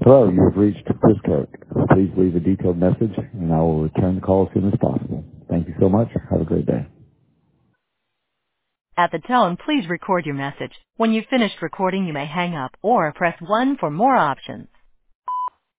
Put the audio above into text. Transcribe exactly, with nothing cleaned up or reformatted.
Hello, you have reached Chris Kirk. Please leave a detailed message, and I will return the call as soon as possible. Thank you so much. Have a great day. At the tone, please record your message. When you've finished recording, you may hang up or press one for more options.